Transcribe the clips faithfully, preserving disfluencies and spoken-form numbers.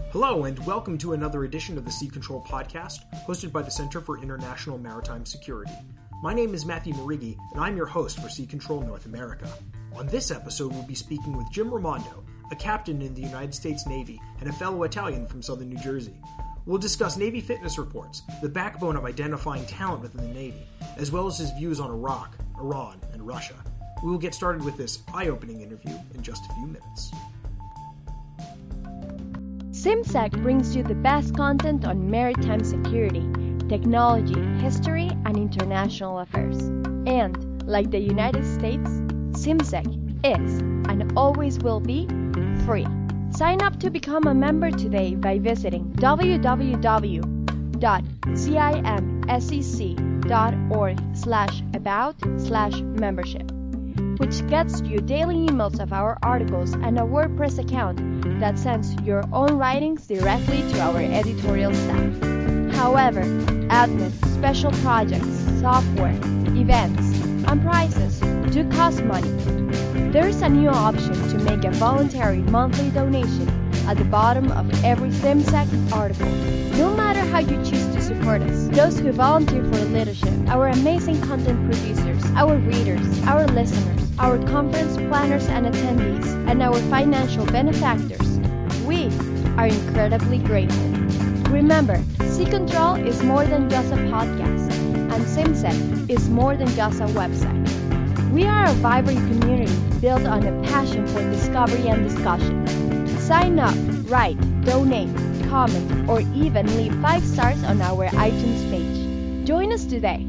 Hello, and welcome to another edition of the Sea Control Podcast, hosted by the Center for International Maritime Security. My name is Matthew Marighi, and I'm your host for Sea Control North America. On this episode, we'll be speaking with Jim Raimondo, a captain in the United States Navy and a fellow Italian from southern New Jersey. We'll discuss Navy fitness reports, the backbone of identifying talent within the Navy, as well as his views on Iraq, Iran, and Russia. We will get started with this eye-opening interview in just a few minutes. SimSec brings you the best content on maritime security, technology, history, and international affairs. And, like the United States, SimSec is, and always will be, free. Sign up to become a member today by visiting w w w dot simsec dot org slash about slash membership, which gets you daily emails of our articles and a WordPress account that sends your own writings directly to our editorial staff. However, admin, special projects, software, events, and prizes do cost money. There is a new option to make a voluntary monthly donation at the bottom of every SimSec article. No matter how you choose to support us, those who volunteer for leadership, our amazing content producers, our readers, our listeners, our conference planners and attendees, and our financial benefactors, we are incredibly grateful. Remember, Sea Control is more than just a podcast, and SimSec is more than just a website. We are a vibrant community built on a passion for discovery and discussion. Sign up, write, donate, comment, or even leave five stars on our iTunes page. Join us today.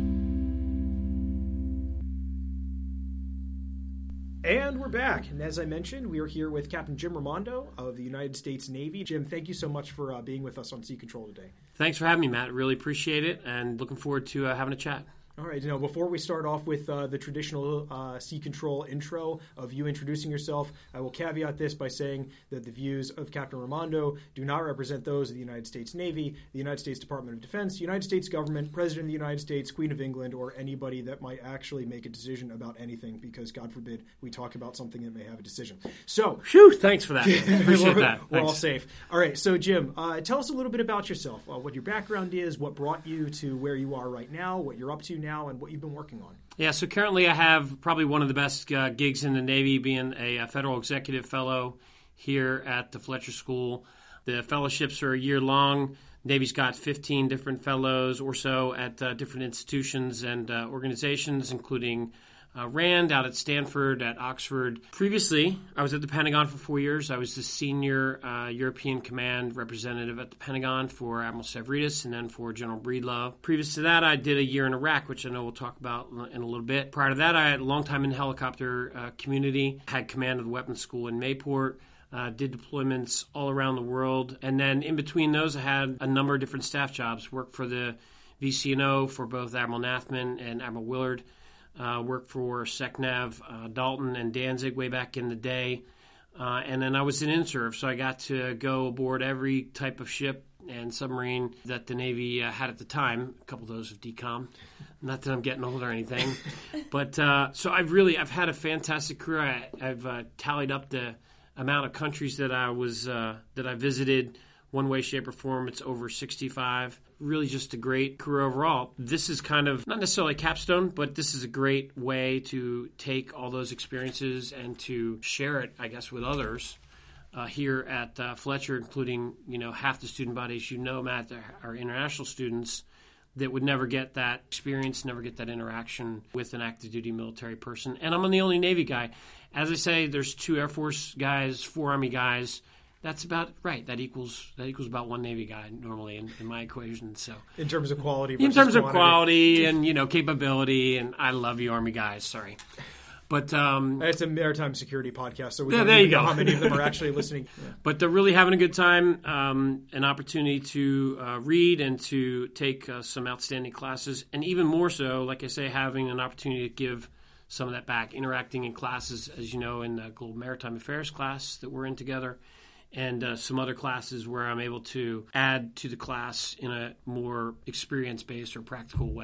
And we're back. And as I mentioned, we are here with Captain Jim Raimondo of the United States Navy. Jim, thank you so much for uh, being with us on Sea Control today. Thanks for having me, Matt. Really appreciate it, and looking forward to uh, having a chat. All right. Now, before we start off with uh, the traditional uh, Sea Control intro of you introducing yourself, I will caveat this by saying that the views of Captain Raimondo do not represent those of the United States Navy, the United States Department of Defense, the United States government, President of the United States, Queen of England, or anybody that might actually make a decision about anything, because, God forbid, we talk about something that may have a decision. So, Phew, thanks for that. Appreciate we're, that. We're Thanks. all safe. All right. So, Jim, uh, tell us a little bit about yourself, uh, what your background is, what brought you to where you are right now, what you're up to now, and what you've been working on. Yeah, so currently I have probably one of the best uh, gigs in the Navy, being a, a federal executive fellow here at the Fletcher School. The fellowships are a year long. Navy's got fifteen different fellows or so at uh, different institutions and uh, organizations, including uh, RAND out at Stanford, at Oxford. Previously, I was at the Pentagon for four years. I was the senior uh, European Command representative at the Pentagon for Admiral Stavridis and then for General Breedlove. Previous to that, I did a year in Iraq, which I know we'll talk about in a little bit. Prior to that, I had a long time in the helicopter uh, community, had command of the weapons school in Mayport, Uh, did deployments all around the world. And then in between those, I had a number of different staff jobs. Worked for the V C N O for both Admiral Nathman and Admiral Willard. Uh, worked for SecNav, uh, Dalton and Danzig way back in the day. Uh, and then I was an in-serve, so I got to go aboard every type of ship and submarine that the Navy uh, had at the time. A couple of those of D COM. Not that I'm getting old or anything. But uh, so I've really, I've had a fantastic career. I, I've uh, tallied up the amount of countries that I was uh, that I visited, one way, shape, or form. It's over sixty-five. Really, just a great career overall. This is kind of not necessarily a capstone, but this is a great way to take all those experiences and to share it, I guess, with others uh, here at uh, Fletcher, including you know half the student bodies. You know, Matt, are international students that would never get that experience, never get that interaction with an active duty military person. And I'm the only Navy guy. As I say, there's two Air Force guys, four Army guys. That's about right. That equals that equals about one Navy guy normally in, in my equation. So in terms of quality, in terms quantity. of quality and you know capability, and I love you Army guys. Sorry. But um, it's a maritime security podcast, so we yeah, don't there even you know go. how many of them are actually listening. Yeah. But they're really having a good time, um, an opportunity to uh, read and to take uh, some outstanding classes, and even more so, like I say, having an opportunity to give some of that back, interacting in classes, as you know, in the Global Maritime Affairs class that we're in together, and uh, some other classes where I'm able to add to the class in a more experience-based or practical way.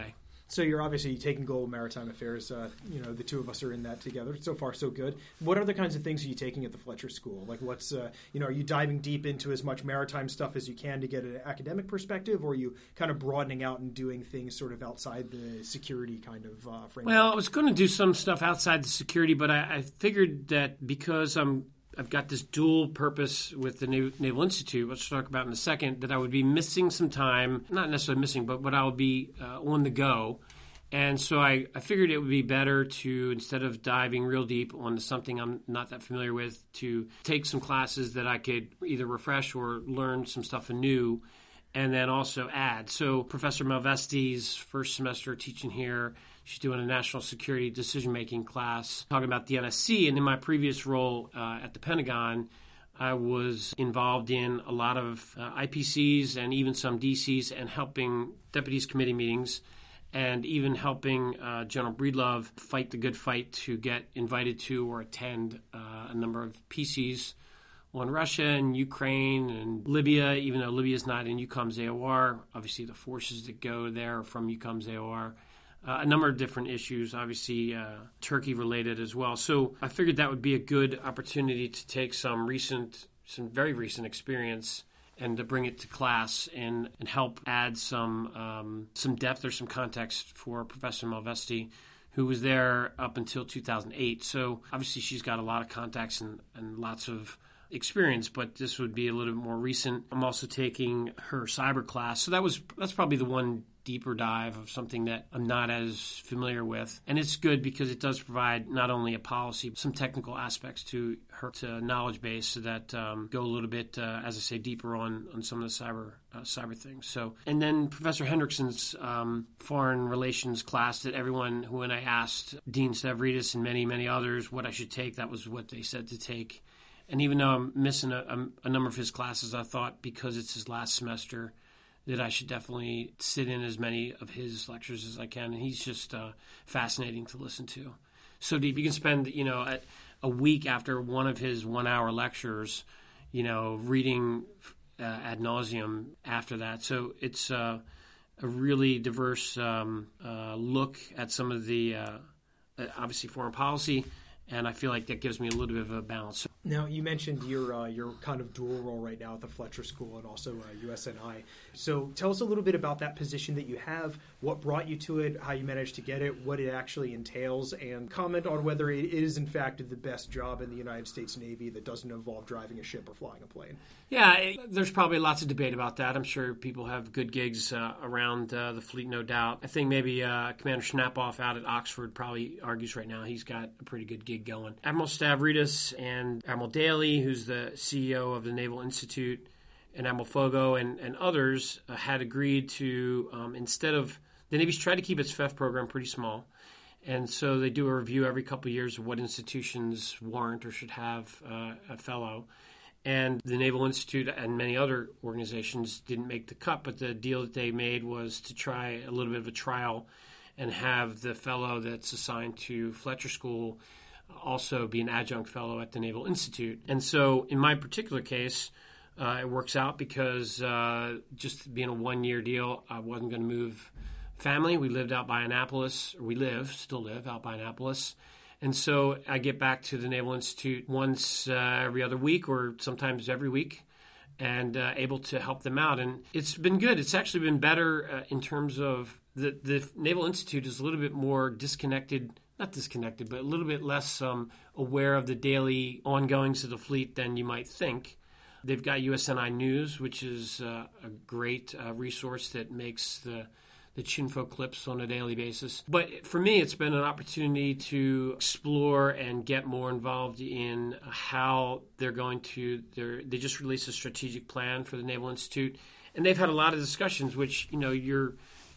So you're obviously taking Global Maritime Affairs. Uh, you know, the two of us are in that together. So far, so good. What other kinds of things are you taking at the Fletcher School? Like, what's uh, you know, are you diving deep into as much maritime stuff as you can to get an academic perspective, or are you kind of broadening out and doing things sort of outside the security kind of uh, framework? Well, I was going to do some stuff outside the security, but I, I figured that because I'm I've got this dual purpose with the Naval Institute, which we'll talk about in a second, that I would be missing some time, not necessarily missing, but, but I would be uh, on the go. And so I, I figured it would be better to, instead of diving real deep onto something I'm not that familiar with, to take some classes that I could either refresh or learn some stuff anew, and then also add. So Professor Malvesti's first semester teaching here. She's doing a national security decision-making class, talking about the N S C. And in my previous role uh, at the Pentagon, I was involved in a lot of uh, I P Cs and even some D Cs and helping deputies committee meetings and even helping uh, General Breedlove fight the good fight to get invited to or attend uh, a number of P Cs on Russia and Ukraine and Libya, even though Libya is not in EUCOM's A O R. Obviously, the forces that go there are from EUCOM's A O R. Uh, a number of different issues, obviously uh, Turkey-related as well. So I figured that would be a good opportunity to take some recent, some very recent experience and to bring it to class and, and help add some um, some depth or some context for Professor Malvesti, who was there up until two thousand eight. So obviously she's got a lot of contacts and, and lots of experience, but this would be a little bit more recent. I'm also taking her cyber class. So that was that's probably the one deeper dive of something that I'm not as familiar with. And it's good because it does provide not only a policy, but some technical aspects to her to knowledge base so that um, go a little bit, uh, as I say, deeper on, on some of the cyber uh, cyber things. So, and then Professor Hendrickson's um, foreign relations class that everyone, who when I asked Dean Stavridis and many, many others what I should take, that was what they said to take. And even though I'm missing a, a, a number of his classes, I thought because it's his last semester that I should definitely sit in as many of his lectures as I can. And he's just uh, fascinating to listen to. So deep. You can spend, you know, a, a week after one of his one-hour lectures, you know, reading uh, ad nauseum after that. So it's uh, a really diverse um, uh, look at some of the, uh, obviously, foreign policy. And I feel like that gives me a little bit of a balance. Now, you mentioned your uh, your kind of dual role right now at the Fletcher School and also uh, U S N I. So tell us a little bit about that position that you have, what brought you to it, how you managed to get it, what it actually entails, and comment on whether it is, in fact, the best job in the United States Navy that doesn't involve driving a ship or flying a plane. Yeah, it, there's probably lots of debate about that. I'm sure people have good gigs uh, around uh, the fleet, no doubt. I think maybe uh, Commander Schnapoff out at Oxford probably argues right now he's got a pretty good gig going. Admiral Stavridis and Admiral Daly, who's the C E O of the Naval Institute, and Admiral Fogo and, and others uh, had agreed to, um, instead of, the Navy's tried to keep its F E F program pretty small, and so they do a review every couple of years of what institutions warrant or should have uh, a fellow. And the Naval Institute and many other organizations didn't make the cut, but the deal that they made was to try a little bit of a trial and have the fellow that's assigned to Fletcher School also be an adjunct fellow at the Naval Institute. And so in my particular case, uh, it works out because uh, just being a one-year deal, I wasn't going to move family. We lived out by Annapolis, or we live, still live out by Annapolis. And so I get back to the Naval Institute once uh, every other week or sometimes every week and uh, able to help them out. And it's been good. It's actually been better uh, in terms of the, the Naval Institute is a little bit more disconnected, not disconnected, but a little bit less um, aware of the daily ongoings of the fleet than you might think. They've got U S N I News, which is uh, a great uh, resource that makes the the Chinfo clips on a daily basis. But for me, it's been an opportunity to explore and get more involved in how they're going to, they're, they just released a strategic plan for the Naval Institute. And they've had a lot of discussions, which, you know, you're,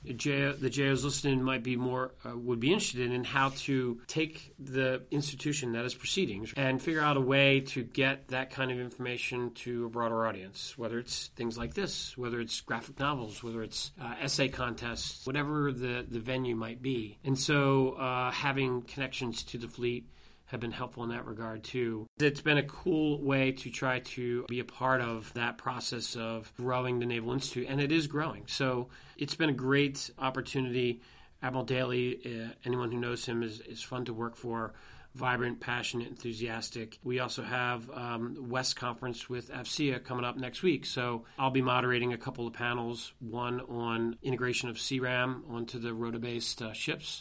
J O, the J Os listening might be more, uh, would be interested in, in how to take the institution that is proceeding and figure out a way to get that kind of information to a broader audience, whether it's things like this, whether it's graphic novels, whether it's uh, essay contests, whatever the, the venue might be. And so uh, having connections to the fleet have been helpful in that regard too. It's been a cool way to try to be a part of that process of growing the Naval Institute, and it is growing. So it's been a great opportunity, Admiral Daly, uh, anyone who knows him, is, is fun to work for. Vibrant, passionate, enthusiastic. We also have um, West Conference with A F C E A coming up next week. So I'll be moderating a couple of panels, one on integration of C RAM onto the rotor-based uh, ships,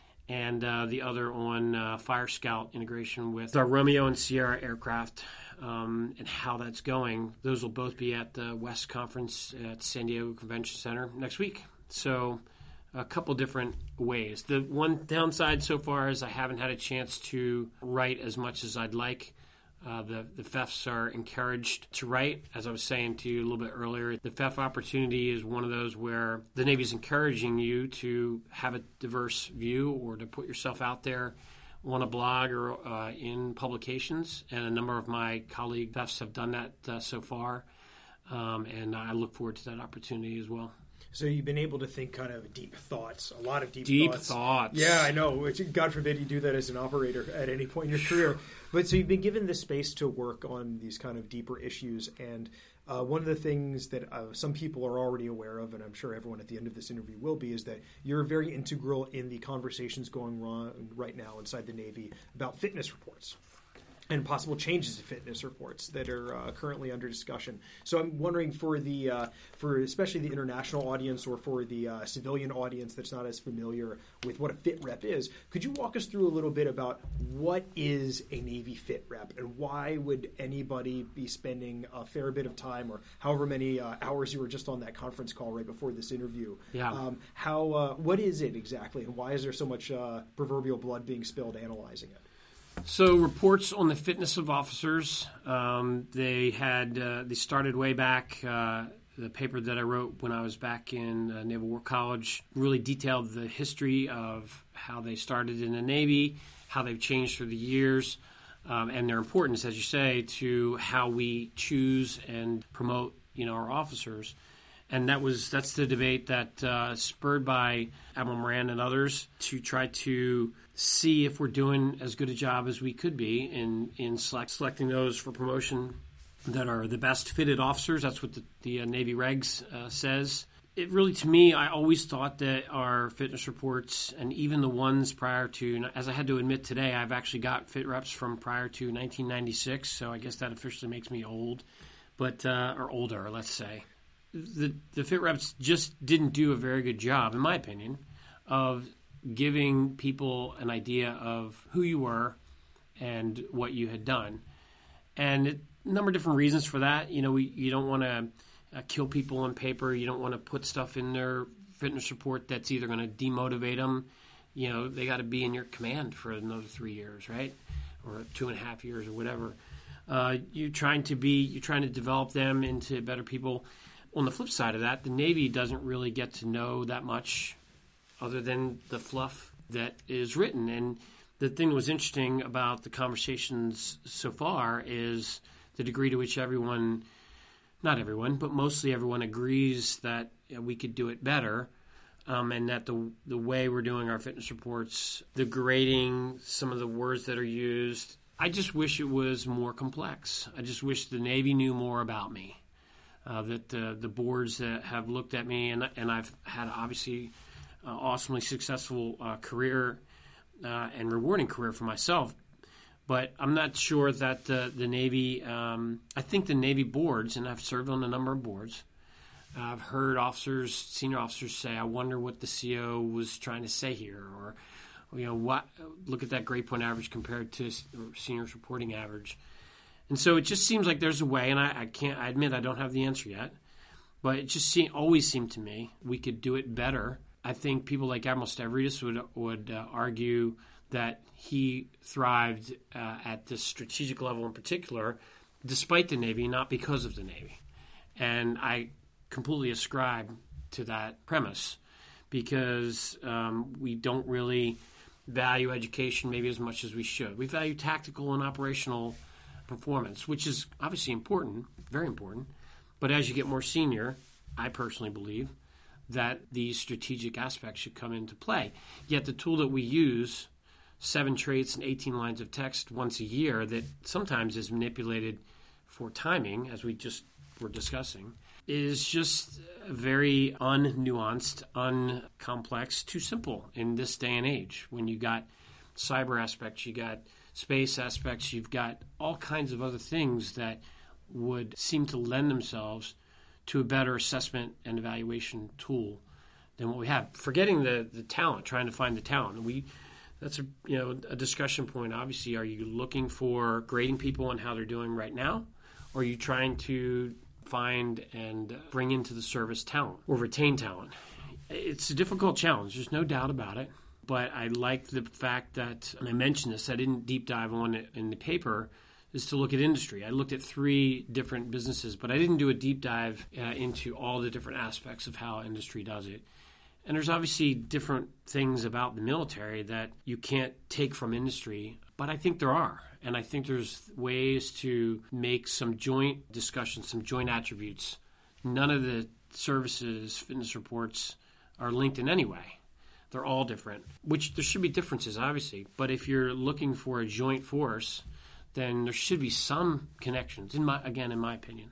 and uh, the other on uh, Fire Scout integration with our Romeo and Sierra aircraft um, and how that's going. Those will both be at the West Conference at San Diego Convention Center next week. So a couple different ways. The one downside so far is I haven't had a chance to write as much as I'd like. Uh, the, the F E Fs are encouraged to write. As I was saying to you a little bit earlier, the F E F opportunity is one of those where the Navy is encouraging you to have a diverse view or to put yourself out there on a blog or uh, in publications. And a number of my colleague F E Fs have done that uh, so far. Um, and I look forward to that opportunity as well. So you've been able to think kind of deep thoughts, a lot of deep, deep thoughts. thoughts. Yeah, I know. Which, God forbid you do that as an operator at any point in your career. But so you've been given the space to work on these kind of deeper issues. And uh, one of the things that uh, some people are already aware of, and I'm sure everyone at the end of this interview will be, is that you're very integral in the conversations going on right now inside the Navy about fitness reports and possible changes to fitness reports that are uh, currently under discussion. So I'm wondering for the uh, for especially the international audience or for the uh, civilian audience that's not as familiar with what a fit rep is, could you walk us through a little bit about what is a Navy fit rep and why would anybody be spending a fair bit of time or however many uh, hours you were just on that conference call right before this interview? Yeah. Um, how uh, what is it exactly, and why is there so much uh, proverbial blood being spilled analyzing it? So reports on the fitness of officers, um, they had uh, they started way back. Uh, the paper that I wrote when I was back in uh, Naval War College really detailed the history of how they started in the Navy, how they've changed through the years, um, and their importance, as you say, to how we choose and promote, you know, our officers. And that was that's the debate that uh, spurred by Admiral Moran and others to try to see if we're doing as good a job as we could be in in select, selecting those for promotion that are the best fitted officers. That's what the, the uh, Navy regs uh, says. It really, to me, I always thought that our fitness reports and even the ones prior to, as I had to admit today, I've actually got fit reps from prior to nineteen ninety-six, so I guess that officially makes me old, but uh, or older, let's say. The, the fit reps just didn't do a very good job, in my opinion, of giving people an idea of who you were and what you had done. And it, a number of different reasons for that. You know, we, you don't want to uh, kill people on paper. You don't want to put stuff in their fitness report that's either going to demotivate them. You know, they got to be in your command for another three years, right? Or two and a half years or whatever. Uh, you're trying to be, you're trying to develop them into better people. On the flip side of that, the Navy doesn't really get to know that much other than the fluff that is written. And the thing that was interesting about the conversations so far is the degree to which everyone, not everyone, but mostly everyone agrees that you know, we could do it better, um, and that the the way we're doing our fitness reports, the grading, some of the words that are used, I just wish it was more complex. I just wish the Navy knew more about me. Uh, that uh, the boards that have looked at me, and and I've had obviously uh, awesomely successful uh, career uh, and rewarding career for myself, but I'm not sure that the, the Navy, um, I think the Navy boards, and I've served on a number of boards, I've heard officers, senior officers say, I wonder what the C O was trying to say here, or, you know, what, look at that grade point average compared to senior's reporting average. And so it just seems like there's a way, and I, I can't, I admit I don't have the answer yet, but it just seem, always seemed to me we could do it better. I think people like Admiral Stavridis would, would uh, argue that he thrived uh, at the strategic level in particular, despite the Navy, not because of the Navy. And I completely ascribe to that premise because um, we don't really value education maybe as much as we should. We value tactical and operational performance, which is obviously important, very important. But as you get more senior, I personally believe that these strategic aspects should come into play. Yet the tool that we use, seven traits and eighteen lines of text once a year that sometimes is manipulated for timing, as we just were discussing, is just very unnuanced, uncomplex, too simple in this day and age. When you got cyber aspects, you got space aspects, you've got all kinds of other things that would seem to lend themselves to a better assessment and evaluation tool than what we have. Forgetting the, the talent, trying to find the talent. We that's a you know a discussion point. Obviously, are you looking for grading people on how they're doing right now, or are you trying to find and bring into the service talent or retain talent? It's a difficult challenge. There's no doubt about it. But I like the fact that, and I mentioned this, I didn't deep dive on it in the paper, is to look at industry. I looked at three different businesses, but I didn't do a deep dive uh, into all the different aspects of how industry does it. And there's obviously different things about the military that you can't take from industry, but I think there are. And I think there's ways to make some joint discussions, some joint attributes. None of the services, fitness reports are linked in any way. They're all different, which there should be differences, obviously. But if you're looking for a joint force, then there should be some connections, in my again, in my opinion.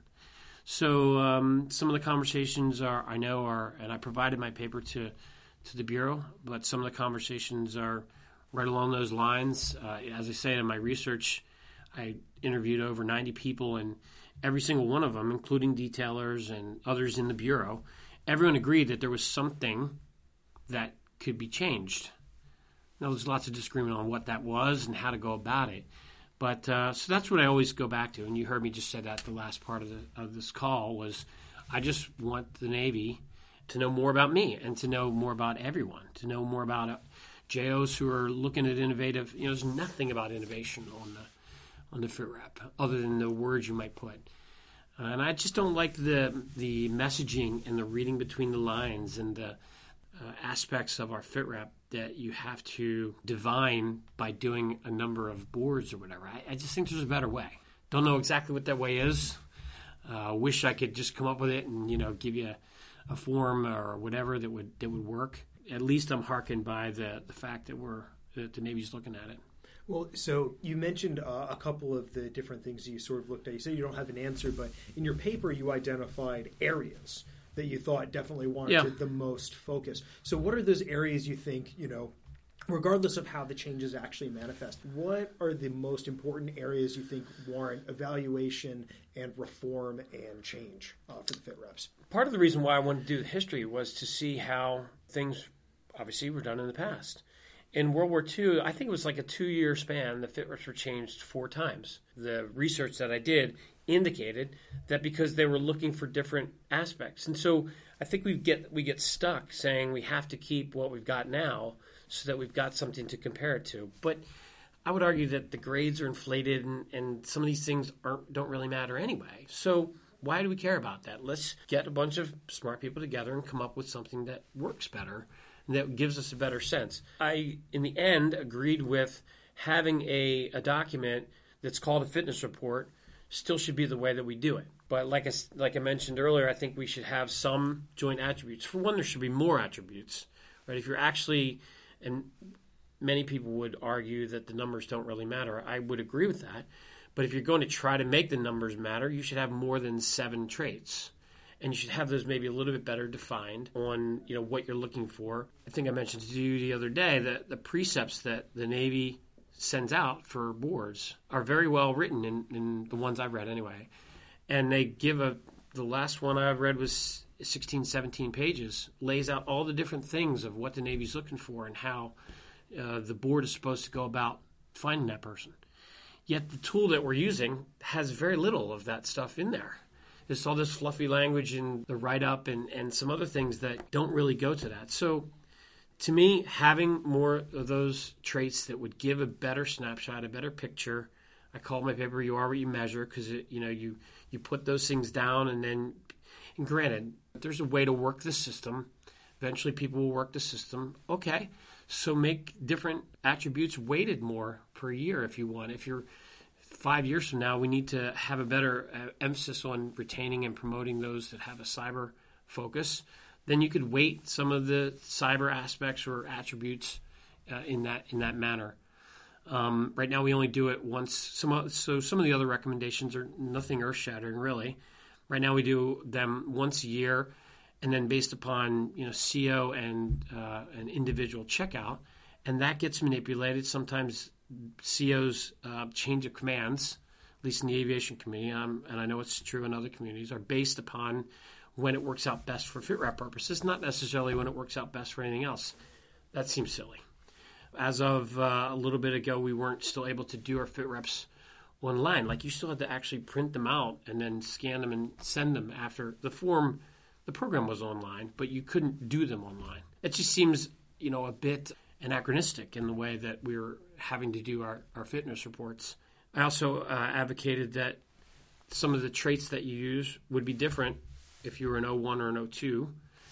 So um, some of the conversations are, I know are, and I provided my paper to, to the Bureau, but some of the conversations are right along those lines. Uh, as I say in my research, I interviewed over ninety people, and every single one of them, including detailers and others in the Bureau, everyone agreed that there was something that could be changed. Now, there's lots of disagreement on what that was and how to go about it. But uh, so that's what I always go back to. And you heard me just say that the last part of the of this call was I just want the Navy to know more about me and to know more about everyone, to know more about uh, J Os who are looking at innovative. You know, there's nothing about innovation on the on the FitRep other than the words you might put. Uh, and I just don't like the the messaging and the reading between the lines and the uh, aspects of our FitRep that you have to divine by doing a number of boards or whatever. I, I just think there's a better way. Don't know exactly what that way is. Uh, wish I could just come up with it and, you know, give you a, a form or whatever that would that would work. At least I'm hearkened by the, the fact that we're that the Navy's looking at it. Well, so you mentioned uh, a couple of the different things that you sort of looked at. You said you don't have an answer, but in your paper you identified areas that you thought definitely warranted yeah. the most focus. So what are those areas you think, you know, regardless of how the changes actually manifest, what are the most important areas you think warrant evaluation and reform and change uh, for the FitReps? Part of the reason why I wanted to do the history was to see how things obviously were done in the past. In World War Two, I think it was like a two-year span, the FitReps were changed four times. The research that I did indicated that because they were looking for different aspects. And so I think we get we get stuck saying we have to keep what we've got now so that we've got something to compare it to. But I would argue that the grades are inflated and, and some of these things aren't don't really matter anyway. So why do we care about that? Let's get a bunch of smart people together and come up with something that works better and that gives us a better sense. I, in the end, agreed with having a, a document that's called a fitness report still should be the way that we do it. But like I, like I mentioned earlier, I think we should have some joint attributes. For one, there should be more attributes, right? If you're actually, and many people would argue that the numbers don't really matter. I would agree with that. But if you're going to try to make the numbers matter, you should have more than seven traits. And you should have those maybe a little bit better defined on, you know, what you're looking for. I think I mentioned to you the other day that the precepts that the Navy sends out for boards are very well written in, in the ones I've read anyway. And they give a, the last one I've read was sixteen, seventeen pages, lays out all the different things of what the Navy's looking for and how uh, the board is supposed to go about finding that person. Yet the tool that we're using has very little of that stuff in there. There's all this fluffy language in the write-up and, and some other things that don't really go to that. So to me, having more of those traits that would give a better snapshot, a better picture. I call my paper "You Are What You Measure" because you know you you put those things down, and then, and granted, there's a way to work the system. Eventually, people will work the system. Okay, so make different attributes weighted more per year if you want. If you're five years from now, we need to have a better uh, emphasis on retaining and promoting those that have a cyber focus. Then you could weight some of the cyber aspects or attributes uh, in that in that manner. Um, right now, we only do it once. Some, so some of the other recommendations are nothing earth-shattering, really. Right now, we do them once a year, and then based upon, you know, C O and uh, an individual checkout, and that gets manipulated. Sometimes C Os uh, change of commands, at least in the aviation community, um, and I know it's true in other communities, are based upon when it works out best for FitRep purposes, not necessarily when it works out best for anything else. That seems silly. As of uh, a little bit ago, we weren't still able to do our FitReps online. Like, you still had to actually print them out and then scan them and send them after the form. The program was online, but you couldn't do them online. It just seems, you know, a bit anachronistic in the way that we were having to do our, our fitness reports. I also uh, advocated that some of the traits that you use would be different if you were an O one or an O two.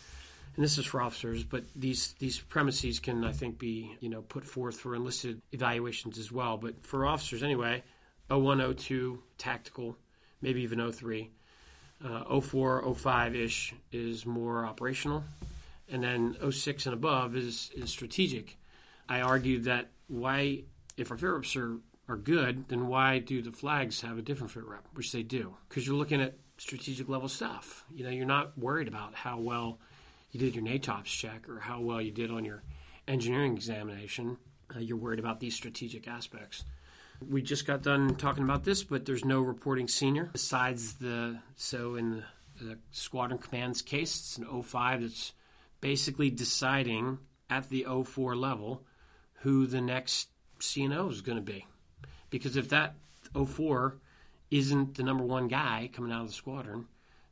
And this is for officers, but these, these premises can, I think, be, you know, put forth for enlisted evaluations as well. But for officers anyway, O one, O two, tactical, maybe even O three. Uh, O four, O five-ish is more operational. And then O six and above is, is strategic. I argued that why, if our FitReps are, are good, then why do the flags have a different FitRep, which they do? Because you're looking at strategic level stuff. You know, you're not worried about how well you did your NATOPS check or how well you did on your engineering examination. Uh, you're worried about these strategic aspects. We just got done talking about this, but there's no reporting senior besides the, so in the, the squadron command's case, it's an O five that's basically deciding at the O four level who the next C N O is going to be. Because if that O four isn't the number one guy coming out of the squadron,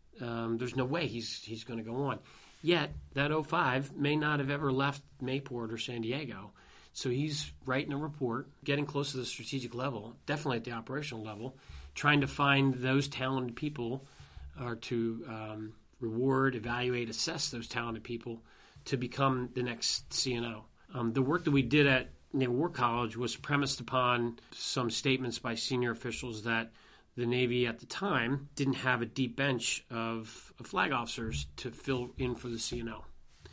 um, there's no way he's he's going to go on. Yet, that O five may not have ever left Mayport or San Diego. So he's writing a report, getting close to the strategic level, definitely at the operational level, trying to find those talented people or to um, reward, evaluate, assess those talented people to become the next C N O. Um, the work that we did at Naval War College was premised upon some statements by senior officials that the Navy at the time didn't have a deep bench of, of flag officers to fill in for the C N O.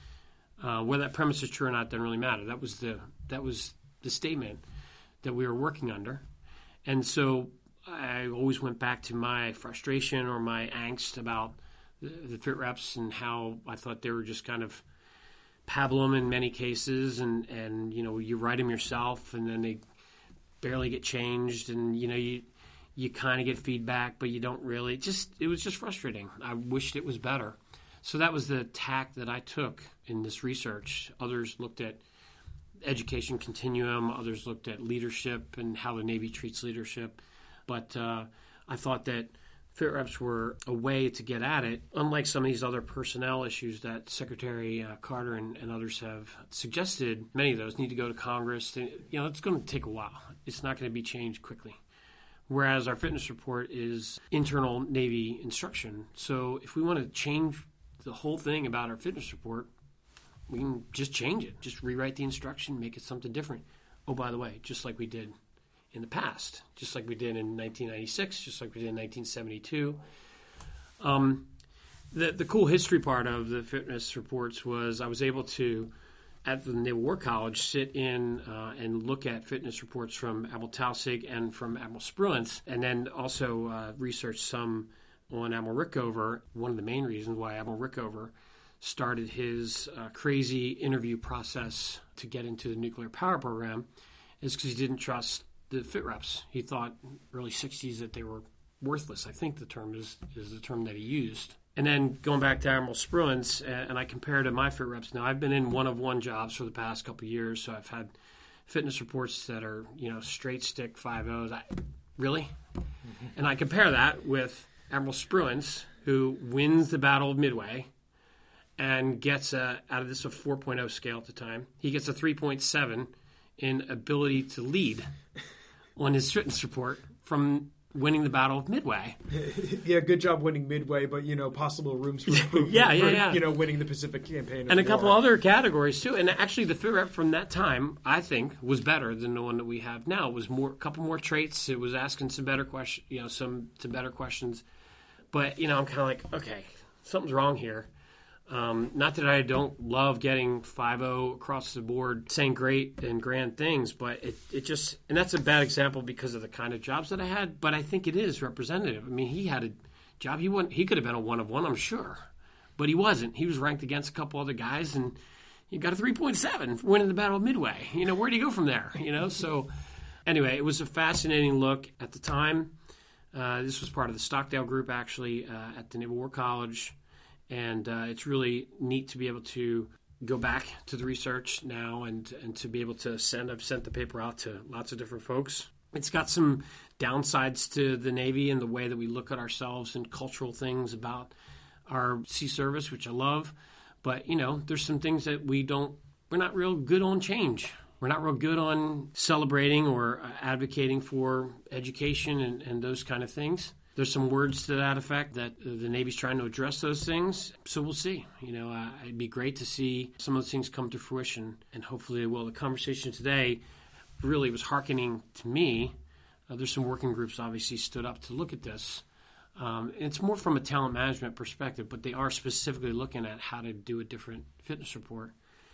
Uh, whether that premise is true or not doesn't really matter. That was the that was the statement that we were working under. And so I always went back to my frustration or my angst about the, the FitReps and how I thought they were just kind of pablum in many cases, and, and you know, you write them yourself and then they barely get changed, and you know, you you kind of get feedback, but you don't really. Just it was just frustrating. I wished it was better. So that was the tack that I took in this research. Others looked at education continuum. Others looked at leadership and how the Navy treats leadership. But uh, I thought that FitReps were a way to get at it, unlike some of these other personnel issues that Secretary uh, Carter and, and others have suggested. Many of those need to go to Congress. You know, it's going to take a while. It's not going to be changed quickly. Whereas our fitness report is internal Navy instruction. So if we want to change the whole thing about our fitness report, we can just change it. Just rewrite the instruction, make it something different. Oh, by the way, just like we did in the past, just like we did in nineteen ninety-six, just like we did in nineteen seventy-two. Um, the, the cool history part of the fitness reports was I was able to, at the Naval War College, sit in uh, and look at fitness reports from Admiral Taussig and from Admiral Spruance, and then also uh, research some on Admiral Rickover. One of the main reasons why Admiral Rickover started his uh, crazy interview process to get into the nuclear power program is because he didn't trust the FitReps. He thought early sixties that they were worthless. I think the term is, is the term that he used. And then going back to Admiral Spruance, and I compare to my FitReps. Now, I've been in one-of-one jobs for the past couple of years, so I've had fitness reports that are, you know, straight stick five ohs. I, really? Mm-hmm. And I compare that with Admiral Spruance, who wins the Battle of Midway and gets, a, out of this a four point oh scale at the time, he gets a three point seven in ability to lead on his fitness report from winning the Battle of Midway. Yeah, good job winning Midway, but, you know, possible rooms for improvement. yeah, yeah, for, yeah. You know, winning the Pacific Campaign. And a couple war. other categories, too. And actually, the FitRep from that time, I think, was better than the one that we have now. It was more, a couple more traits. It was asking some better questions, you know, some, some better questions. But, you know, I'm kind of like, okay, something's wrong here. Um, not that I don't love getting five oh across the board, saying great and grand things, but it, it just, and that's a bad example because of the kind of jobs that I had, but I think it is representative. I mean, he had a job, he wouldn't, he could have been a one of one, I'm sure, but he wasn't. He was ranked against a couple other guys, and he got a three point seven for winning the Battle of Midway. You know, where do you go from there? You know, so anyway, it was a fascinating look at the time. Uh, this was part of the Stockdale group, actually, uh, at the Naval War College, and uh, it's really neat to be able to go back to the research now and, and to be able to send, I've sent the paper out to lots of different folks. It's got some downsides to the Navy and the way that we look at ourselves and cultural things about our sea service, which I love. But, you know, there's some things that we don't, we're not real good on change. We're not real good on celebrating or advocating for education and, and those kind of things. There's some words to that effect that the Navy's trying to address those things. So we'll see. You know, uh, it'd be great to see some of those things come to fruition, and hopefully they will. The conversation today really was hearkening to me. Uh, there's some working groups obviously stood up to look at this. Um, it's more from a talent management perspective, but they are specifically looking at how to do a different fitness report.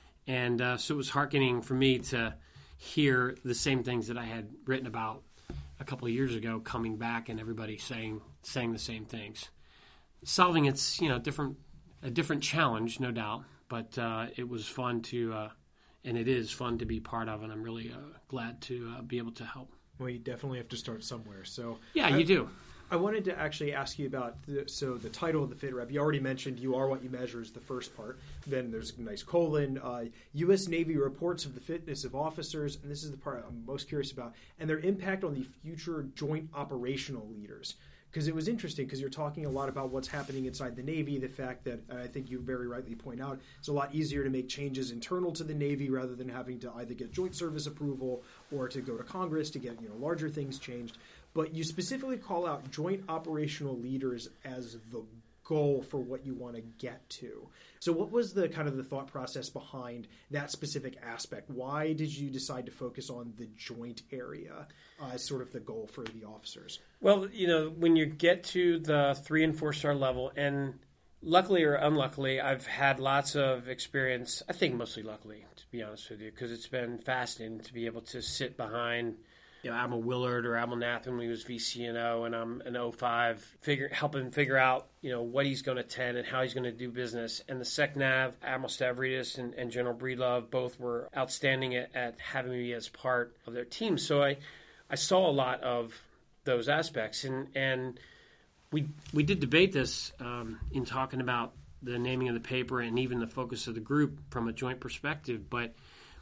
And uh, so it was hearkening for me to hear the same things that I had written about a couple of years ago coming back, and everybody saying saying the same things. Solving it's, you know, different a different challenge, no doubt, but uh, it was fun to, uh, and it is fun to be part of, and I'm really uh, glad to uh, be able to help. Well, you definitely have to start somewhere. So yeah, I, you do. I wanted to actually ask you about, the, so the title of the Fit Rep, you already mentioned you are what you measure is the first part. Then there's a nice colon, uh, U S Navy reports of the fitness of officers, and this is the part I'm most curious about, and their impact on the future joint operational leaders. Because it was interesting, because you're talking a lot about what's happening inside the Navy, the fact that uh, I think you very rightly point out, it's a lot easier to make changes internal to the Navy rather than having to either get joint service approval or to go to Congress to get, you know, larger things changed. But you specifically call out joint operational leaders as the goal for what you want to get to. So what was the kind of the thought process behind that specific aspect? Why did you decide to focus on the joint area uh, as sort of the goal for the officers? Well, you know, when you get to the three and four star level, and luckily or unluckily, I've had lots of experience, I think mostly luckily, to be honest with you, because it's been fascinating to be able to sit behind, you know, Admiral Willard or Admiral Nathman when he was V C N O, and I'm an oh five, figure, helping figure out, you know, what he's going to attend and how he's going to do business. And the SecNav, Admiral Stavridis and, and General Breedlove, both were outstanding at, at having me as part of their team. So I, I saw a lot of those aspects, and and we we did debate this um, in talking about the naming of the paper and even the focus of the group from a joint perspective, but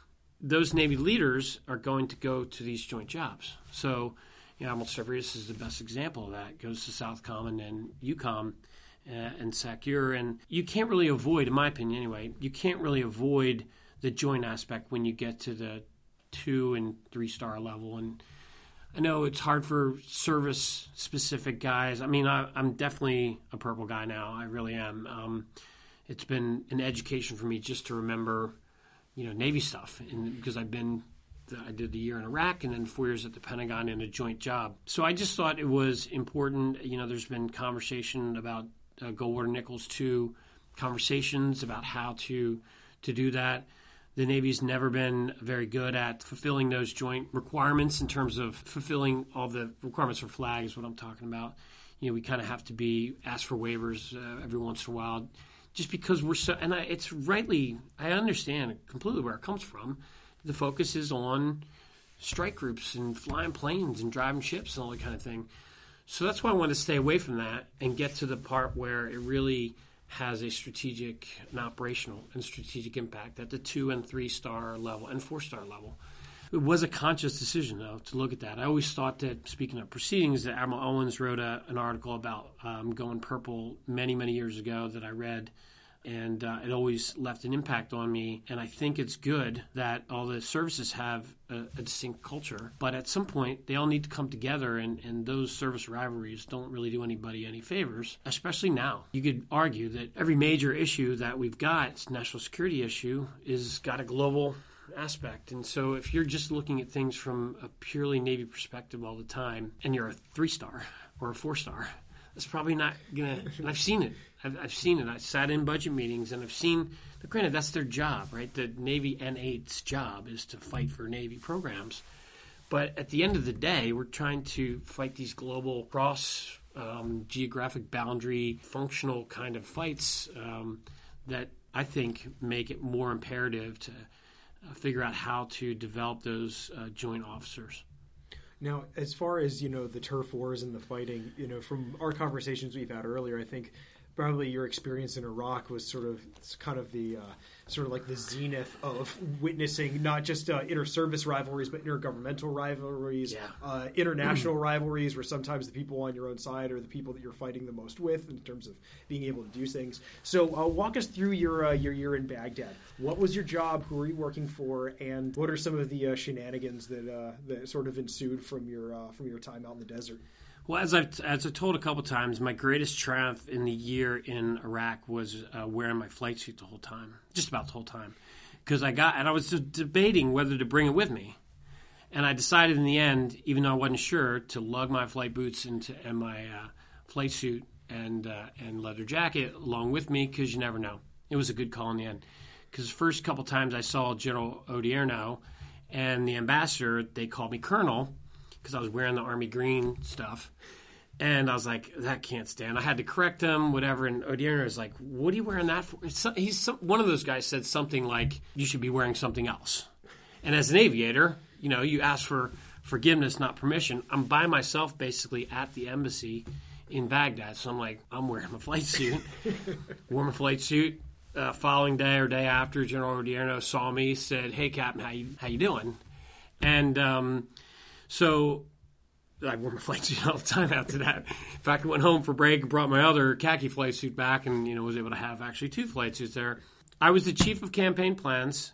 those Navy leaders are going to go to these joint jobs. So, you know, Admiral Stavridis is the best example of that. Goes to Southcom and then UCOM uh, and SACUR. And you can't really avoid, in my opinion anyway, you can't really avoid the joint aspect when you get to the two and three star level. And I know it's hard for service-specific guys. I mean, I, I'm definitely a purple guy now. I really am. Um, it's been an education for me just to remember, you know, Navy stuff, and because I've been, I did the year in Iraq and then four years at the Pentagon in a joint job. So I just thought it was important. You know, there's been conversation about uh, Goldwater Nichols two, conversations about how to to do that. The Navy's never been very good at fulfilling those joint requirements in terms of fulfilling all the requirements for flag is what I'm talking about. You know, we kind of have to be asked for waivers uh, every once in a while. Just because we're so, and I, it's rightly, I understand completely where it comes from. The focus is on strike groups and flying planes and driving ships and all that kind of thing. So that's why I want to stay away from that and get to the part where it really has a strategic and operational and strategic impact at the two and three star level and four star level. It was a conscious decision, though, to look at that. I always thought that, speaking of proceedings, that Admiral Owens wrote a, an article about um, going purple many, many years ago that I read, and uh, it always left an impact on me. And I think it's good that all the services have a, a distinct culture, but at some point, they all need to come together, and, and those service rivalries don't really do anybody any favors, especially now. You could argue that every major issue that we've got, national security issue, is got a global aspect. And so if you're just looking at things from a purely Navy perspective all the time, and you're a three-star or a four-star, that's probably not going to, and I've seen it. I've, I've seen it. I sat in budget meetings, and I've seen, but granted, that's their job, right? The Navy N eight's job is to fight for Navy programs. But at the end of the day, we're trying to fight these global cross um, geographic boundary, functional kind of fights um, that I think make it more imperative to uh, figure out how to develop those uh, joint officers. Now, as far as, you know, the turf wars and the fighting, you know, from our conversations we've had earlier, I think probably your experience in Iraq was sort of kind of the uh, sort of like the zenith of witnessing not just uh, inter-service rivalries, but intergovernmental rivalries, yeah. uh, international rivalries, where sometimes the people on your own side are the people that you're fighting the most with in terms of being able to do things. So uh, walk us through your uh, your year in Baghdad. What was your job? Who were you working for? And what are some of the uh, shenanigans that uh, that sort of ensued from your uh, from your time out in the desert? Well, as I've, as I've told a couple times, my greatest triumph in the year in Iraq was uh, wearing my flight suit the whole time, just about the whole time, because I got and I was debating whether to bring it with me, and I decided in the end, even though I wasn't sure, to lug my flight boots into and my uh, flight suit and uh, and leather jacket along with me, because you never know. It was a good call in the end, because the first couple times I saw General Odierno and the ambassador, they called me Colonel, because I was wearing the Army green stuff. And I was like, that can't stand. I had to correct him, whatever. And Odierno was like, what are you wearing that for? So, he's some, one of those guys said something like, you should be wearing something else. And as an aviator, you know, you ask for forgiveness, not permission. I'm by myself basically at the embassy in Baghdad. So I'm like, I'm wearing my flight suit. Wore my flight suit. Uh, following day or day after, General Odierno saw me, said, hey, Captain, how you, how you doing? And um, so I wore my flight suit all the time after that. In fact, I went home for break and brought my other khaki flight suit back and, you know, was able to have actually two flight suits there. I was the chief of campaign plans,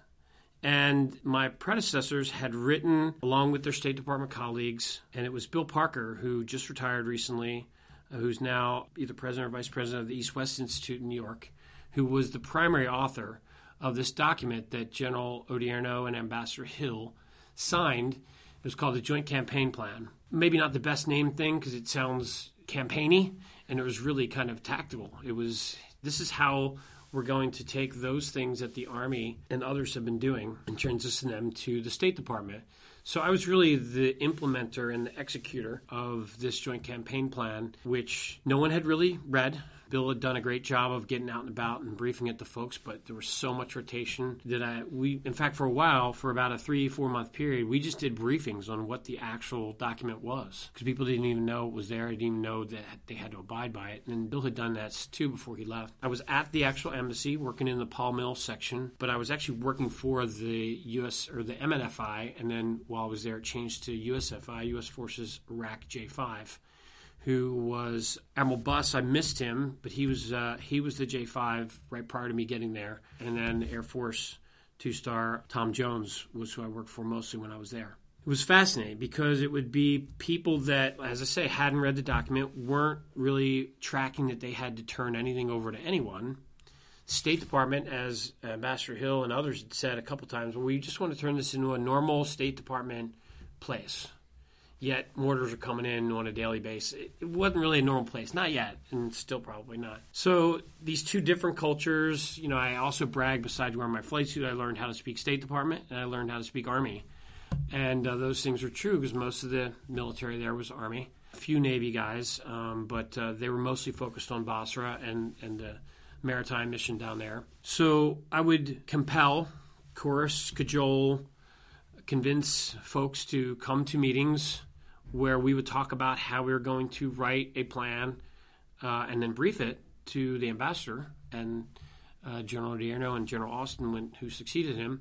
and my predecessors had written along with their State Department colleagues, and it was Bill Parker, who just retired recently, uh, who's now either president or vice president of the East-West Institute in New York, who was the primary author of this document that General Odierno and Ambassador Hill signed. It was called the Joint Campaign Plan. Maybe not the best named thing because it sounds campaigny, and it was really kind of tactical. It was, this is how we're going to take those things that the Army and others have been doing and transition them to the State Department. So I was really the implementer and the executor of this Joint Campaign Plan, which no one had really read. Bill had done a great job of getting out and about and briefing it to folks, but there was so much rotation that I, we, in fact, for a while, for about a three, four month period, we just did briefings on what the actual document was because people didn't even know it was there. They didn't even know that they had to abide by it. And Bill had done that too before he left. I was at the actual embassy working in the Paul Mill section, but I was actually working for the U S or the M N F I, and then while I was there, it changed to U S F I, U S Forces Iraq J five. Who was Admiral Buss. I missed him, but he was uh, he was the J five right prior to me getting there. And then Air Force two-star Tom Jones was who I worked for mostly when I was there. It was fascinating because it would be people that, as I say, hadn't read the document, weren't really tracking that they had to turn anything over to anyone. State Department, as Ambassador Hill and others had said a couple times, well, we just want to turn this into a normal State Department place. Yet mortars are coming in on a daily basis. It wasn't really a normal place. Not yet, and still probably not. So these two different cultures, you know, I also brag, besides wearing my flight suit, I learned how to speak State Department, and I learned how to speak Army. And uh, those things are true because most of the military there was Army. A few Navy guys, um, but uh, they were mostly focused on Basra and, and the maritime mission down there. So I would compel, coerce, cajole, convince folks to come to meetings where we would talk about how we were going to write a plan uh, and then brief it to the ambassador and uh, General Odierno and General Austin, when, who succeeded him,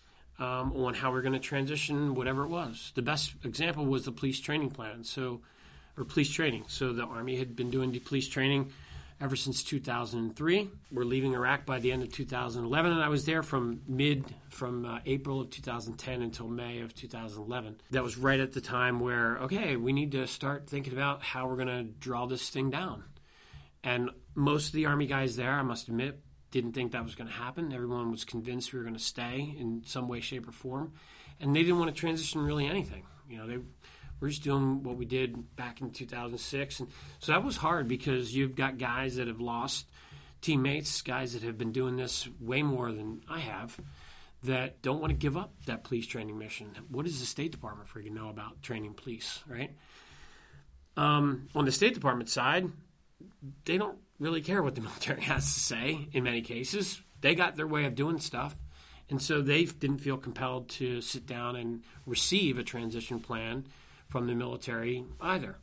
um, on how we we're going to transition whatever it was. The best example was the police training plan, so or police training. So the Army had been doing the police training ever since two thousand three. We're leaving Iraq by the end of two thousand eleven, and I was there from mid, from uh, April of two thousand ten until May of two thousand eleven. That was right at the time where, okay, we need to start thinking about how we're going to draw this thing down. And most of the Army guys there, I must admit, didn't think that was going to happen. Everyone was convinced we were going to stay in some way, shape, or form. And they didn't want to transition really anything. You know, they We're just doing what we did back in two thousand six. And so that was hard because you've got guys that have lost teammates, guys that have been doing this way more than I have, that don't want to give up that police training mission. What does the State Department freaking know about training police, right? Um, on the State Department side, they don't really care what the military has to say in many cases. They got their way of doing stuff. And so they didn't feel compelled to sit down and receive a transition plan from the military either.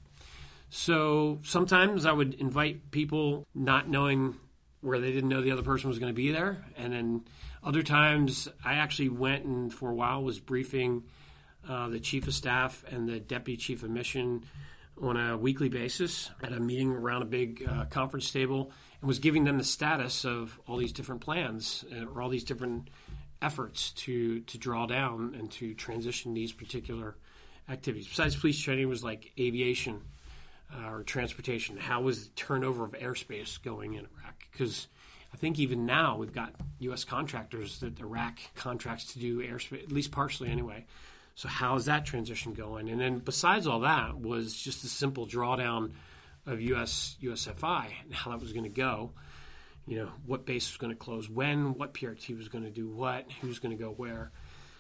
So sometimes I would invite people not knowing where they didn't know the other person was going to be there. And then other times I actually went and for a while was briefing uh, the chief of staff and the deputy chief of mission on a weekly basis at a meeting around a big uh, conference table and was giving them the status of all these different plans uh, or all these different efforts to, to draw down and to transition these particular activities. Besides police training was like aviation uh, or transportation. How was the turnover of airspace going in Iraq? Because I think even now we've got U S contractors that Iraq contracts to do airspace, at least partially anyway. So how is that transition going? And then besides all that was just a simple drawdown of U S U S F I and how that was going to go. You know, what base was going to close when, what P R T was going to do what, who's going to go where.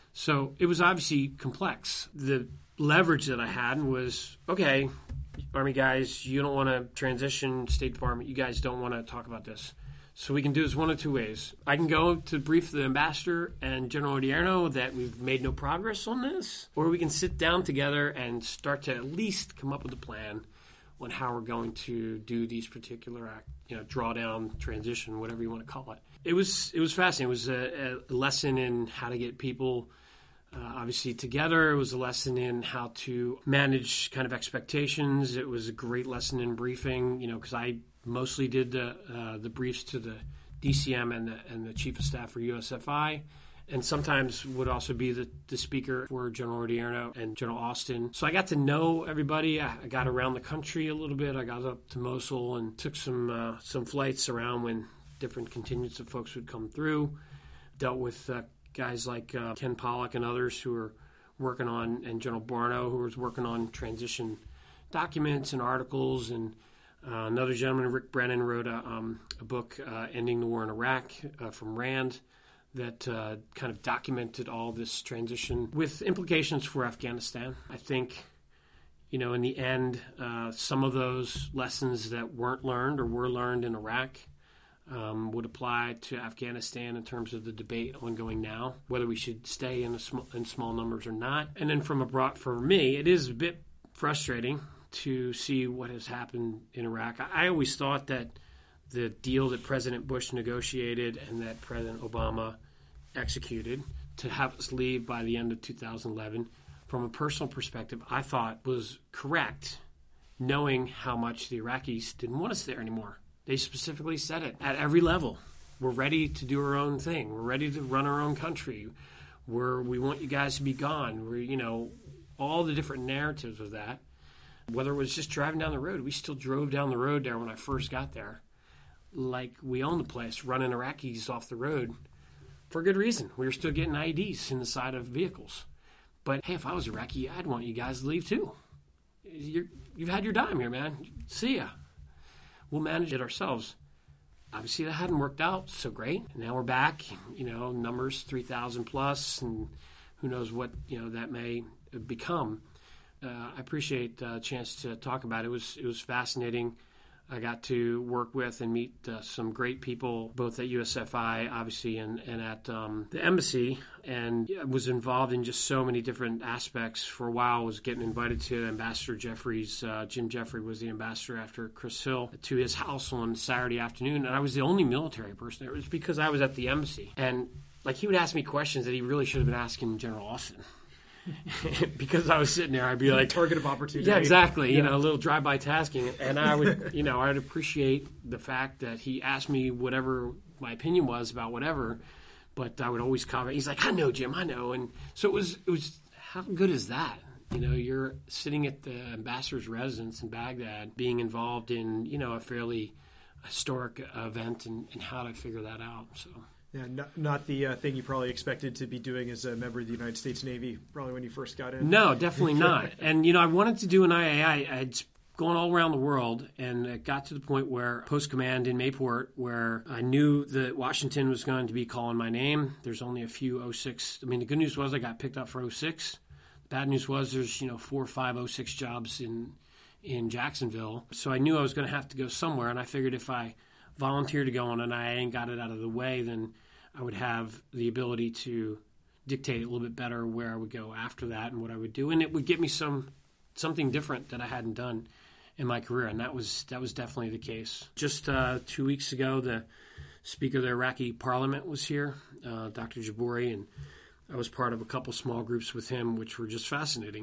So it was obviously complex. The leverage that I had was, okay, Army guys, you don't want to transition, State Department, you guys don't want to talk about this. So we can do this one of two ways. I can go to brief the ambassador and General Odierno that we've made no progress on this, or we can sit down together and start to at least come up with a plan on how we're going to do these particular, act, you know, drawdown, transition, whatever you want to call it. It was it was fascinating. It was a, a lesson in how to get people uh, obviously together. It was a lesson in how to manage kind of expectations. It was a great lesson in briefing, you know, because I mostly did the uh, the briefs to the D C M and the and the chief of staff for U S F I. And sometimes would also be the, the speaker for General Odierno and General Austin. So I got to know everybody. I, I got around the country a little bit. I got up to Mosul and took some uh, some flights around when different contingents of folks would come through. Dealt with uh, guys like uh, Ken Pollock and others who were working on, and General Barno, who was working on transition documents and articles. And uh, another gentleman, Rick Brennan, wrote a, um, a book, uh, Ending the War in Iraq, uh, from RAND, that uh, kind of documented all this transition with implications for Afghanistan. I think, you know, in the end, uh, some of those lessons that weren't learned or were learned in Iraq um, would apply to Afghanistan in terms of the debate ongoing now, whether we should stay in, a sm- in small numbers or not. And then from abroad, for me, it is a bit frustrating to see what has happened in Iraq. I, I always thought that the deal that President Bush negotiated and that President Obama executed to have us leave by the end of two thousand eleven, from a personal perspective, I thought was correct, knowing how much the Iraqis didn't want us there anymore. They specifically said it at every level. We're ready to do our own thing. We're ready to run our own country. We're, we want you guys to be gone. We're, you know, all the different narratives of that. Whether it was just driving down the road, we still drove down the road there when I first got there, like we owned the place, running Iraqis off the road for good reason. We were still getting I E Ds in the side of vehicles. But, hey, if I was Iraqi, I'd want you guys to leave too. You're, you've had your time here, man. See ya. We'll manage it ourselves. Obviously, that hadn't worked out so great. Now we're back, you know, numbers three thousand plus, and who knows what, you know, that may become. Uh, I appreciate a chance to talk about it. It was, it was fascinating. I got to work with and meet uh, some great people, both at U S F I, obviously, and, and at um, the embassy, and was involved in just so many different aspects. For a while, I was getting invited to Ambassador Jeffrey's, uh, Jim Jeffrey was the ambassador after Chris Hill, to his house on Saturday afternoon, and I was the only military person there. It was because I was at the embassy. And, like, he would ask me questions that he really should have been asking General Austin. Because I was sitting there, I'd be like, target of opportunity. Yeah, exactly. Yeah. You know, a little drive-by tasking, and I would, you know, I'd appreciate the fact that he asked me whatever my opinion was about whatever, but I would always comment. He's like, "I know, Jim, I know," and so it was. It was how good is that? You know, you're sitting at the ambassador's residence in Baghdad, being involved in, you know, a fairly historic event, and, and how to figure that out. So. Yeah, not, not the uh, thing you probably expected to be doing as a member of the United States Navy, probably when you first got in. No, definitely not. And, you know, I wanted to do an I A I. I had gone all around the world, and it got to the point where post command in Mayport, where I knew that Washington was going to be calling my name. There's only a few oh six. I mean, the good news was I got picked up for oh six. The bad news was there's, you know, four or five oh six jobs in in Jacksonville. So I knew I was going to have to go somewhere, and I figured if I volunteered to go on and I ain't got it out of the way, then I would have the ability to dictate a little bit better where I would go after that and what I would do. And it would give me some something different that I hadn't done in my career, and that was that was definitely the case. Just uh, two weeks ago, the Speaker of the Iraqi Parliament was here, uh, Doctor Jabouri, and I was part of a couple small groups with him, which were just fascinating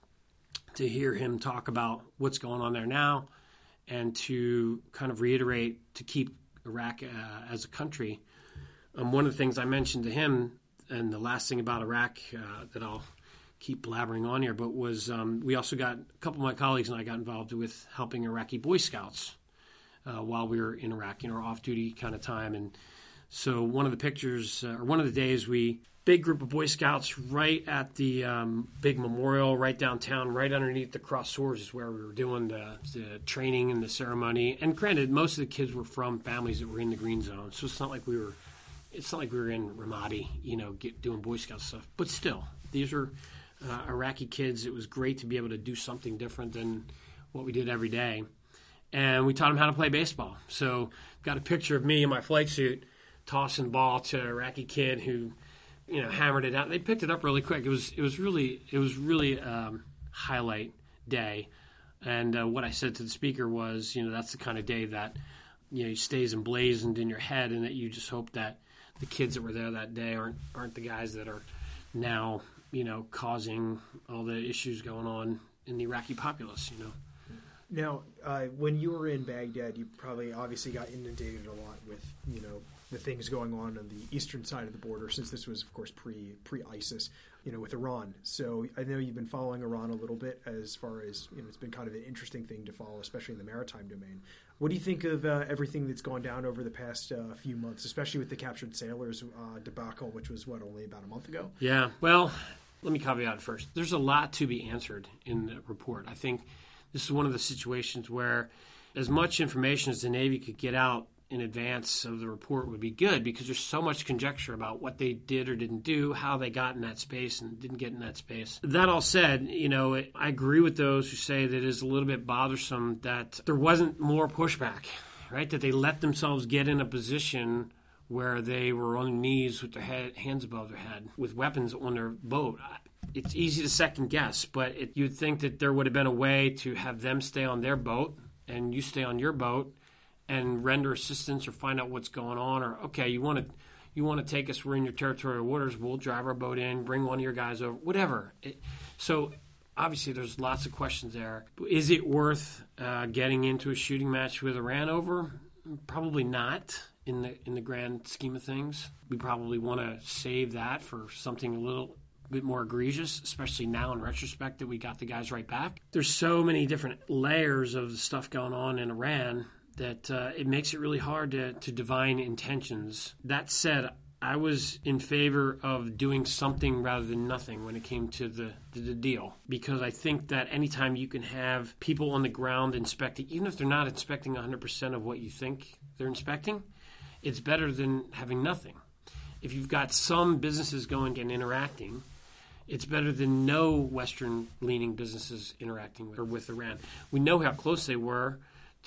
to hear him talk about what's going on there now and to kind of reiterate to keep Iraq uh, as a country. Um, one of the things I mentioned to him, and the last thing about Iraq uh, that I'll keep blabbering on here, but was um, we also got, a couple of my colleagues and I got involved with helping Iraqi Boy Scouts uh, while we were in Iraq, you know, off-duty kind of time. And so one of the pictures, uh, or one of the days, we, big group of Boy Scouts right at the um, big memorial right downtown, right underneath the cross swords is where we were doing the, the training and the ceremony. And granted, most of the kids were from families that were in the green zone, so it's not like we were, it's not like we were in Ramadi, you know, get, doing Boy Scout stuff. But still, these are uh, Iraqi kids. It was great to be able to do something different than what we did every day. And we taught them how to play baseball. So got a picture of me in my flight suit tossing the ball to an Iraqi kid who, you know, hammered it out. They picked it up really quick. It was it was really it was really um, highlight day. And uh, what I said to the speaker was, you know, that's the kind of day that, you know, stays emblazoned in your head, and that you just hope that the kids that were there that day aren't aren't the guys that are now, you know, causing all the issues going on in the Iraqi populace, you know. Now, uh, when you were in Baghdad, you probably obviously got inundated a lot with, you know, the things going on on the eastern side of the border, since this was, of course, pre, pre-ISIS, you know, with Iran. So I know you've been following Iran a little bit as far as, you know, it's been kind of an interesting thing to follow, especially in the maritime domain. What do you think of uh, everything that's gone down over the past uh, few months, especially with the captured sailors uh, debacle, which was, what, only about a month ago? Yeah, well, let me caveat first. There's a lot to be answered in the report. I think this is one of the situations where as much information as the Navy could get out in advance of the report would be good, because there's so much conjecture about what they did or didn't do, how they got in that space and didn't get in that space. That all said, you know, it, I agree with those who say that it is a little bit bothersome that there wasn't more pushback, right? That they let themselves get in a position where they were on their knees with their head, hands above their head with weapons on their boat. It's easy to second guess, but it, you'd think that there would have been a way to have them stay on their boat and you stay on your boat and render assistance or find out what's going on. Or, okay, you want to you want to take us, we're in your territorial waters, we'll drive our boat in, bring one of your guys over, whatever. It, so obviously there's lots of questions there. Is it worth uh, getting into a shooting match with Iran over? Probably not in the in the grand scheme of things. We probably want to save that for something a little bit more egregious, especially now in retrospect that we got the guys right back. There's so many different layers of stuff going on in Iran that uh, it makes it really hard to, to divine intentions. That said, I was in favor of doing something rather than nothing when it came to the, to the deal, because I think that anytime you can have people on the ground inspecting, even if they're not inspecting one hundred percent of what you think they're inspecting, it's better than having nothing. If you've got some businesses going and interacting, it's better than no Western-leaning businesses interacting with, or with Iran. We know how close they were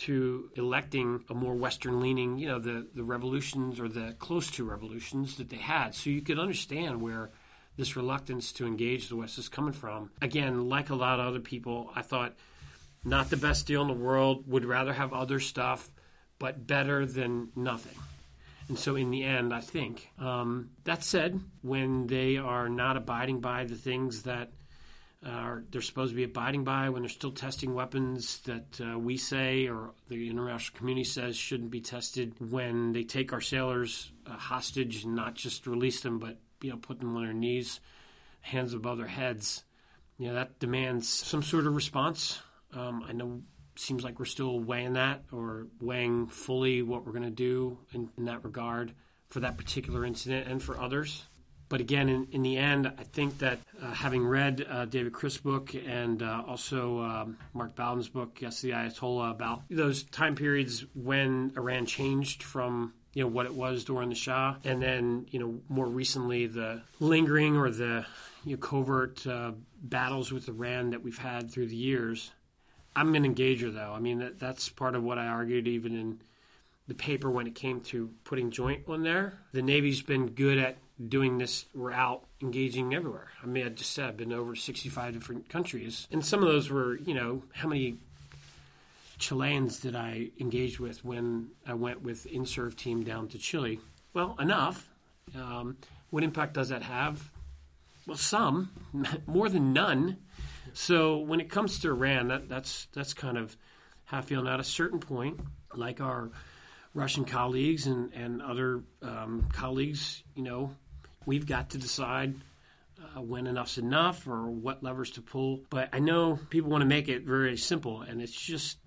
to electing a more Western-leaning, you know, the, the revolutions or the close to revolutions that they had. So you could understand where this reluctance to engage the West is coming from. Again, like a lot of other people, I thought not the best deal in the world, would rather have other stuff, but better than nothing. And so in the end, I think, um, that said, when they are not abiding by the things that uh, they're supposed to be abiding by, when they're still testing weapons that uh, we say or the international community says shouldn't be tested, when they take our sailors uh, hostage and not just release them, but, you know, put them on their knees, hands above their heads, you know, that demands some sort of response. Um, I know seems like we're still weighing that or weighing fully what we're going to do in, in that regard for that particular incident and for others. But again, in, in the end, I think that uh, having read uh, David Crisp's book and uh, also um, Mark Bowden's book, Yes, the Ayatollah, about those time periods when Iran changed from, you know, what it was during the Shah, and then, you know, more recently the lingering or the, you know, covert uh, battles with Iran that we've had through the years, I'm an engager, though. I mean, that, that's part of what I argued even in the paper when it came to putting joint on there. The Navy's been good at doing this. We're out engaging everywhere. I mean, I just said I've been over sixty-five different countries. And some of those were, you know, how many Chileans did I engage with when I went with INSERV team down to Chile? Well, enough. Um, what impact does that have? Well, some, more than none. So when it comes to Iran, that, that's that's kind of how I feel. Now, at a certain point, like our Russian colleagues and, and other um, colleagues, you know, we've got to decide uh, when enough's enough or what levers to pull. But I know people want to make it very simple, and it's just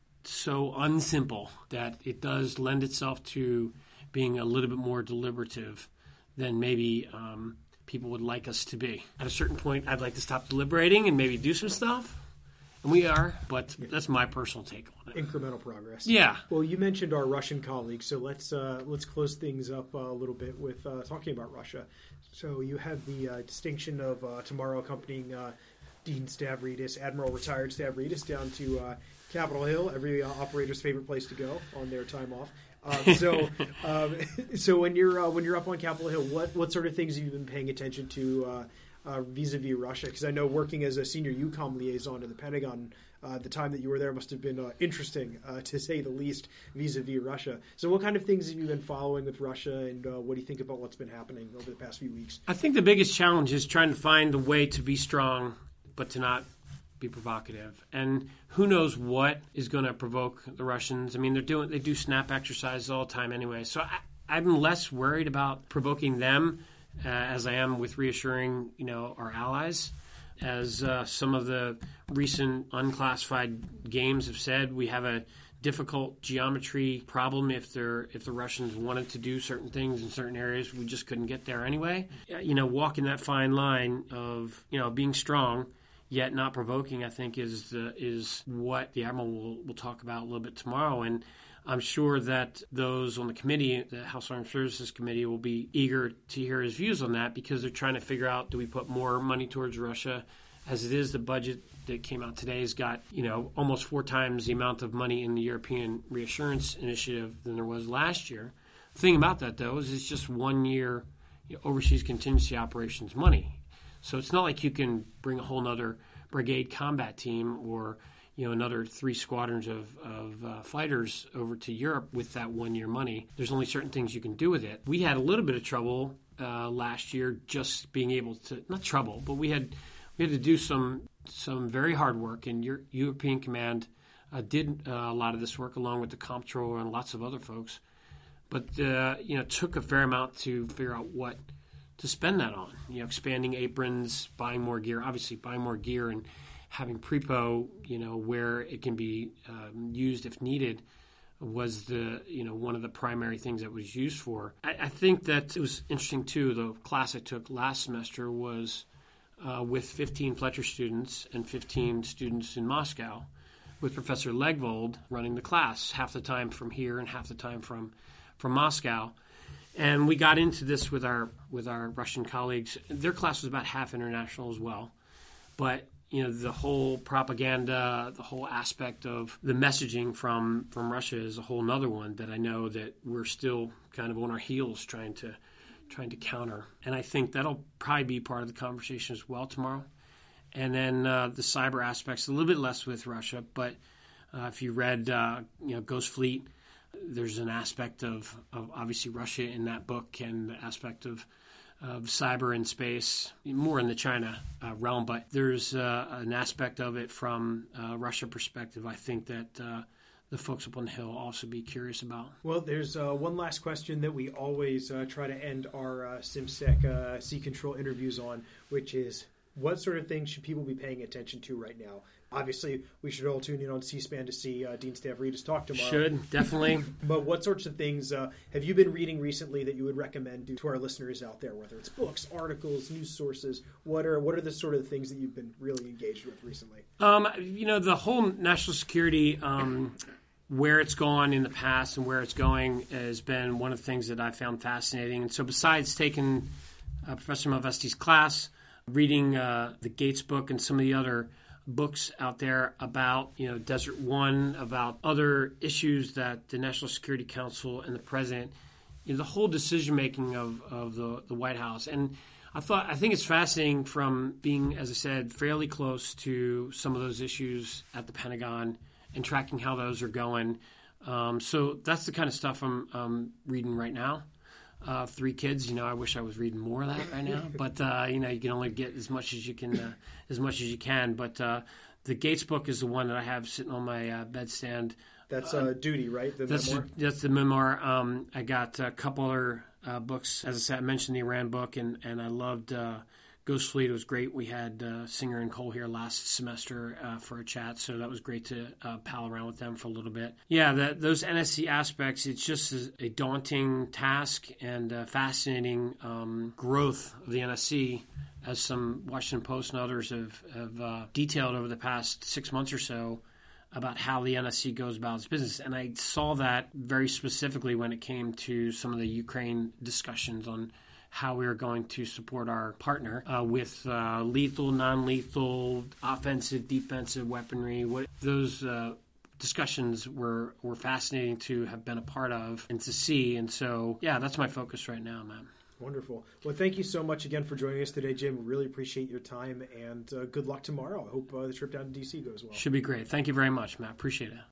so unsimple that it does lend itself to being a little bit more deliberative than maybe um, people would like us to be. At a certain point, I'd like to stop deliberating and maybe do some stuff. And we are, but that's my personal take on it. Incremental progress. Yeah. Well, you mentioned our Russian colleagues, so let's uh, let's close things up uh, a little bit with uh, talking about Russia. So you have the uh, distinction of uh, tomorrow accompanying uh, Dean Stavridis, Admiral retired Stavridis, down to uh, Capitol Hill, every uh, operator's favorite place to go on their time off. Uh, so, um, so when you're uh, when you're up on Capitol Hill, what what sort of things have you been paying attention to uh, uh, vis-a-vis Russia? Because I know working as a senior U COM liaison to the Pentagon, uh, the time that you were there must have been uh, interesting, uh, to say the least, vis-a-vis Russia. So, what kind of things have you been following with Russia, and uh, what do you think about what's been happening over the past few weeks? I think the biggest challenge is trying to find a way to be strong, but to not be provocative. And who knows what is going to provoke the Russians. I mean, they're doing they do snap exercises all the time anyway. So I, I'm less worried about provoking them uh, as I am with reassuring, you know, our allies. As uh, some of the recent unclassified games have said, we have a difficult geometry problem if they're if the Russians wanted to do certain things in certain areas. We just couldn't get there anyway. You know, walking that fine line of, you know, being strong yet not provoking, I think, is the, is what the Admiral will, will talk about a little bit tomorrow. And I'm sure that those on the committee, the House Armed Services Committee, will be eager to hear his views on that, because they're trying to figure out, do we put more money towards Russia? As it is, the budget that came out today has got, you know, almost four times the amount of money in the European Reassurance Initiative than there was last year. The thing about that, though, is it's just one year, you know, overseas contingency operations money. So it's not like you can bring a whole nother brigade combat team or, you know, another three squadrons of, of uh, fighters over to Europe with that one-year money. There's only certain things you can do with it. We had a little bit of trouble uh, last year just being able to, not trouble, but we had we had to do some some very hard work, and Euro- European Command uh, did uh, a lot of this work along with the Comptroller and lots of other folks. But, uh, you know, it took a fair amount to figure out what to spend that on, you know, expanding aprons, buying more gear, obviously buying more gear and having prepo, you know, where it can be um, used if needed was the, you know, one of the primary things that was used for. I, I think that it was interesting, too. The class I took last semester was uh, with fifteen Fletcher students and fifteen students in Moscow, with Professor Legvold running the class, half the time from here and half the time from from Moscow. And we got into this with our with our Russian colleagues. Their class was about half international as well. But, you know, the whole propaganda, the whole aspect of the messaging from, from Russia is a whole nother one that I know that we're still kind of on our heels trying to trying to counter. And I think that'll probably be part of the conversation as well tomorrow. And then uh, the cyber aspects, a little bit less with Russia. But uh, if you read, uh, you know, Ghost Fleet, there's an aspect of, of obviously Russia in that book, and the aspect of, of cyber and space, more in the China uh, realm. But there's uh, an aspect of it from a Russia perspective, I think, that uh, the folks up on the Hill will also be curious about. Well, there's uh, one last question that we always uh, try to end our uh, SimSec uh, Sea Control interviews on, which is, what sort of things should people be paying attention to right now? Obviously, we should all tune in on C-SPAN to see uh, Dean Stavridis talk tomorrow. Should, definitely. But what sorts of things uh, have you been reading recently that you would recommend to our listeners out there, whether it's books, articles, news sources? What are what are the sort of things that you've been really engaged with recently? Um, you know, the whole national security, um, where it's gone in the past and where it's going has been one of the things that I found fascinating. And so besides taking uh, Professor Malvesti's class, reading uh, the Gates book and some of the other books out there about, you know, Desert One, about other issues that the National Security Council and the president, you know, the whole decision making of, of the, the White House. And I thought I think it's fascinating from being, as I said, fairly close to some of those issues at the Pentagon and tracking how those are going. Um, so that's the kind of stuff I'm um, reading right now. Uh, three kids, you know, I wish I was reading more of that right now. But uh, you know, you can only get as much as you can, uh, as much as you can. But uh, the Gates book is the one that I have sitting on my uh, bedstand. That's uh, Duty, right? The that's memoir. that's the memoir. Um, I got a couple other uh, books. As I said, I mentioned the Iran book, and and I loved uh, Ghost Fleet. It was great. We had uh, Singer and Cole here last semester uh, for a chat, so that was great to uh, pal around with them for a little bit. Yeah, that, those N S C aspects, it's just a, a daunting task and a fascinating um, growth of the N S C, as some Washington Post and others have, have uh, detailed over the past six months or so about how the N S C goes about its business. And I saw that very specifically when it came to some of the Ukraine discussions on how we are going to support our partner uh, with uh, lethal, non-lethal, offensive, defensive weaponry. What those uh, discussions were were fascinating to have been a part of and to see. And so, yeah, that's my focus right now, man. Wonderful. Well, thank you so much again for joining us today, Jim. Really appreciate your time, and uh, good luck tomorrow. I hope uh, the trip down to D C goes well. Should be great. Thank you very much, Matt. Appreciate it.